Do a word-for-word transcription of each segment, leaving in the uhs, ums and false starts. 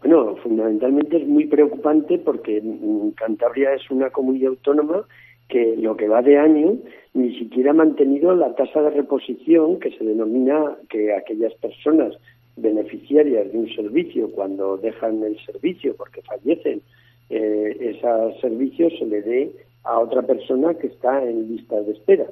Bueno, fundamentalmente es muy preocupante porque Cantabria es una comunidad autónoma que lo que va de año ni siquiera ha mantenido la tasa de reposición que se denomina que aquellas personas beneficiarias de un servicio cuando dejan el servicio porque fallecen, eh, ese servicio se le dé a otra persona que está en lista de espera.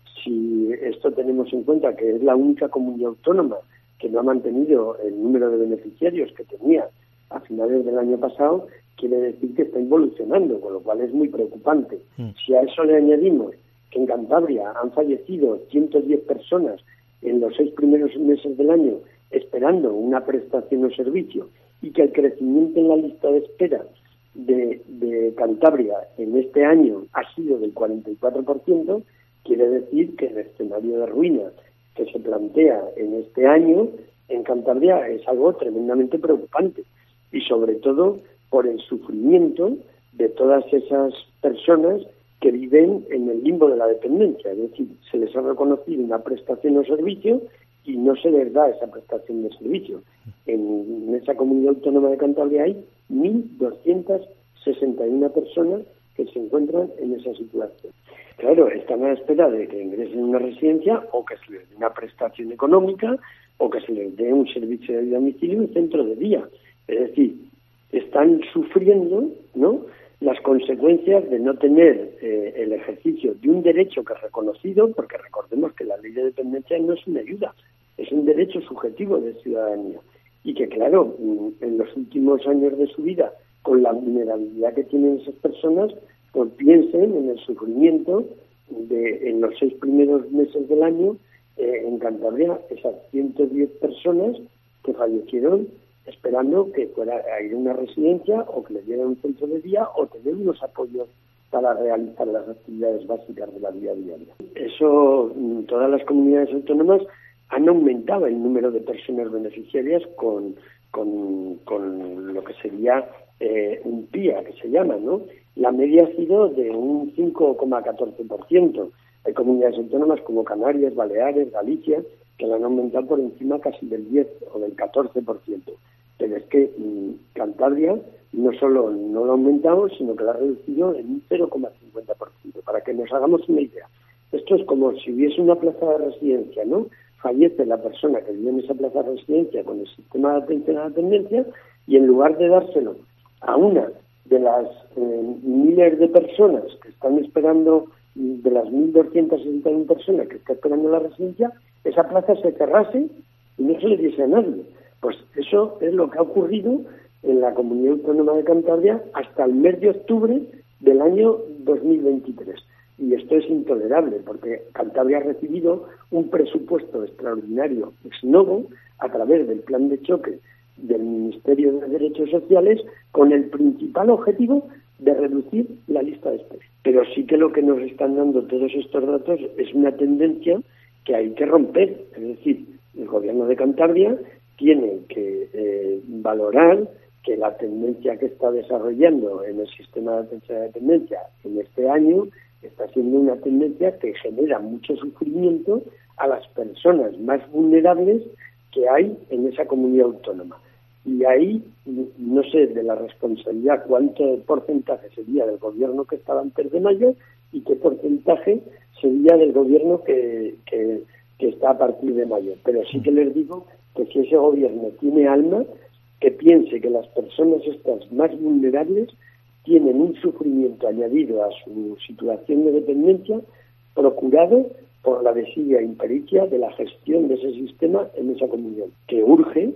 Si esto tenemos en cuenta que es la única comunidad autónoma que no ha mantenido el número de beneficiarios que tenía a finales del año pasado, quiere decir que está involucionando, con lo cual es muy preocupante. Mm. Si a eso le añadimos que en Cantabria han fallecido ciento diez personas en los seis primeros meses del año esperando una prestación o servicio y que el crecimiento en la lista de espera de, de Cantabria en este año ha sido del cuarenta y cuatro por ciento, quiere decir que el escenario de ruina que se plantea en este año en Cantabria es algo tremendamente preocupante. Y sobre todo por el sufrimiento de todas esas personas que viven en el limbo de la dependencia, es decir, se les ha reconocido una prestación o servicio y no se les da esa prestación de servicio. En, en esa comunidad autónoma de Cantabria hay mil doscientas sesenta y una personas que se encuentran en esa situación. Claro, están a la espera de que ingresen en una residencia o que se les dé una prestación económica o que se les dé un servicio de domicilio en un centro de día. Es decir, están sufriendo, ¿no?, las consecuencias de no tener eh, el ejercicio de un derecho que es reconocido, porque recordemos que la ley de dependencia no es una ayuda, es un derecho subjetivo de ciudadanía. Y que, claro, en los últimos años de su vida, con la vulnerabilidad que tienen esas personas, pues piensen en el sufrimiento de, en los seis primeros meses del año, eh, en Cantabria, esas ciento diez personas que fallecieron esperando que fuera a ir a una residencia o que le dieran un centro de día o tener unos apoyos para realizar las actividades básicas de la vida diaria. Eso, todas las comunidades autónomas han aumentado el número de personas beneficiarias con, con, con lo que sería eh, un P I A, que se llama, ¿no? La media ha sido de un cinco coma catorce por ciento. Hay comunidades autónomas como Canarias, Baleares, Galicia, que la han aumentado por encima casi del diez o del catorce por ciento. Pero es que mmm, Cantabria no solo no lo ha aumentado, sino que lo ha reducido en un cero coma cincuenta por ciento. Para que nos hagamos una idea, esto es como si hubiese una plaza de residencia, ¿no? Fallece la persona que vive en esa plaza de residencia con el sistema de atención a la dependencia y en lugar de dárselo a una de las eh, miles de personas que están esperando, de las mil doscientas sesenta y una personas que están esperando la residencia, esa plaza se cerrase y no se le diese a nadie. Pues eso es lo que ha ocurrido en la Comunidad Autónoma de Cantabria hasta el mes de octubre del año dos mil veintitrés. Y esto es intolerable porque Cantabria ha recibido un presupuesto extraordinario ex novo a través del plan de choque del Ministerio de Derechos Sociales con el principal objetivo de reducir la lista de espera. Pero sí que lo que nos están dando todos estos datos es una tendencia que hay que romper. Es decir, el Gobierno de Cantabria tiene que eh, valorar que la tendencia que está desarrollando en el sistema de atención a la dependencia en este año está siendo una tendencia que genera mucho sufrimiento a las personas más vulnerables que hay en esa comunidad autónoma. Y ahí, no sé de la responsabilidad cuánto porcentaje sería del gobierno que estaba antes de mayo y qué porcentaje sería del gobierno que, que, que está a partir de mayo. Pero sí que les digo que si ese gobierno tiene alma, que piense que las personas estas más vulnerables tienen un sufrimiento añadido a su situación de dependencia procurado por la desidia e impericia de la gestión de ese sistema en esa comunidad, que urge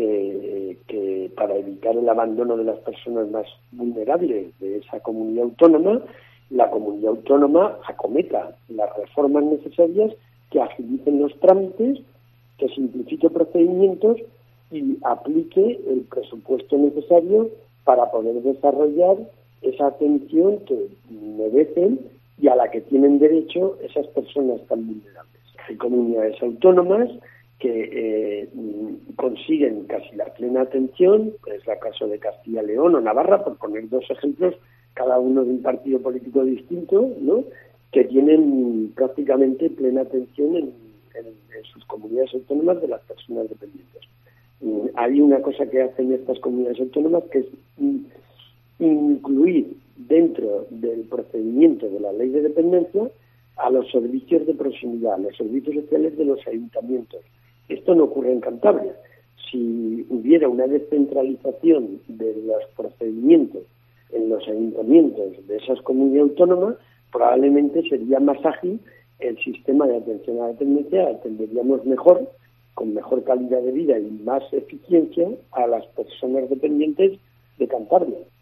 eh, que para evitar el abandono de las personas más vulnerables de esa comunidad autónoma, la comunidad autónoma acometa las reformas necesarias que agilicen los trámites, que simplifique procedimientos y aplique el presupuesto necesario para poder desarrollar esa atención que merecen y a la que tienen derecho esas personas tan vulnerables. Hay comunidades autónomas que eh, consiguen casi la plena atención, es el caso de Castilla y León o Navarra, por poner dos ejemplos, cada uno de un partido político distinto, ¿no?, que tienen prácticamente plena atención en, en, en sus comunidades autónomas de las personas dependientes. Hay una cosa que hacen estas comunidades autónomas que es incluir dentro del procedimiento de la ley de dependencia a los servicios de proximidad, los servicios sociales de los ayuntamientos. Esto no ocurre en Cantabria. Si hubiera una descentralización de los procedimientos en los ayuntamientos de esas comunidades autónomas, probablemente sería más ágil el sistema de atención a la dependencia, atenderíamos mejor, con mejor calidad de vida y más eficiencia a las personas dependientes de Cantabria.